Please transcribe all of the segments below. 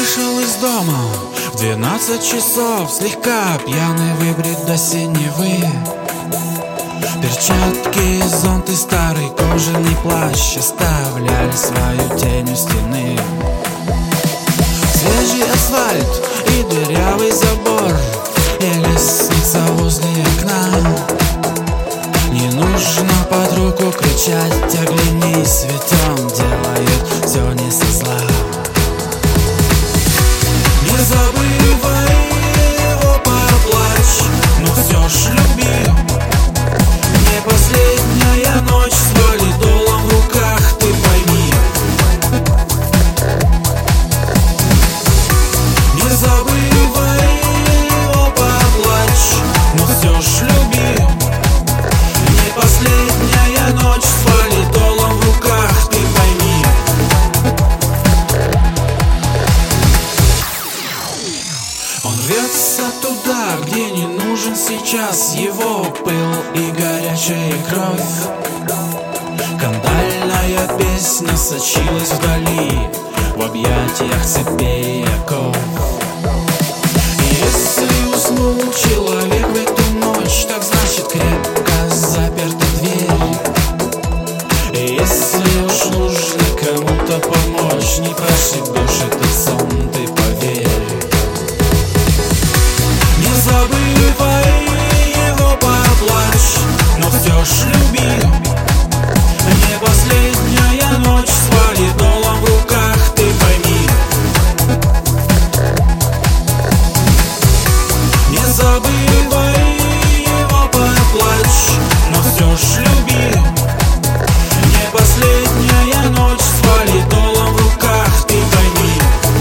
вышел из дома в 12 часов, слегка пьяный, выбрит до синевы. Перчатки, зонт и старый кожаный плащ оставляли свою тень у стены. Свежий асфальт и дырявый забор, и лестница возле окна. Не нужно под руку кричать: оглянись, ведь он делает все не со зла. Не забывай его поплачь, но все ж люби. Не последняя ночь с валидолом в руках, ты пойми. Не забывай его поплачь, но все ж люби. Не последняя ночь с валидолом в руках, ты пойми. Он рвется туда, где не нужен сейчас его пыл и горячая кровь. Кандальная песня сочилась вдали, в объятиях цепей и оков. И если уснул человек в эту ночь, так значит крепко заперта дверь. И если уж нужно кому-то помочь, не прошибешь этот сон, ты поверь. Не забывай его поплачь, но все ж люби. Не последняя ночь с валидолом в руках, ты пойми. Не забывай его поплачь, но все ж люби. Не последняя ночь с валидолом в руках, ты пойми.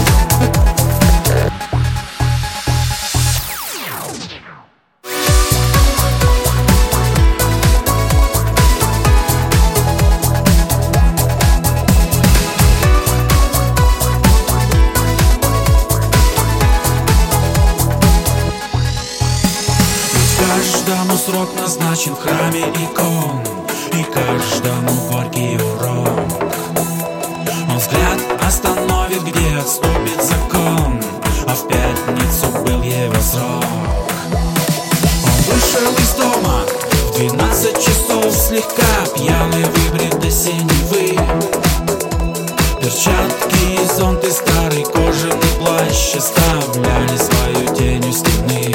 Каждому срок назначен в храме икон, и каждому горький урок. Он взгляд остановит, где отступит закон, а в пятницу был его срок. Он вышел из дома в 12 часов, слегка пьяный, выбрит до синевы. Перчатки, зонт и старый кожаный плащ оставляли свою тень у стены.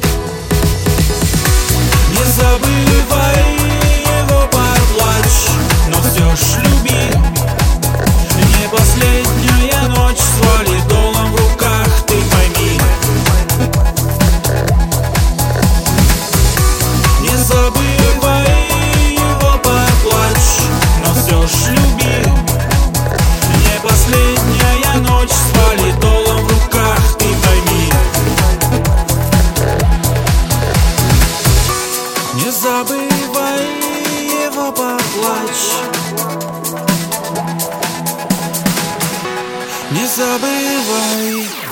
Не забывай его поплачь, но все ж люби. Не последняя ночь с валидолом в руках, ты пойми. Не забывай его поплачь, но все ж люби. Не последняя ночь с валидолом в руках, ты пойми. Не забывай его поплачь. Не забывай.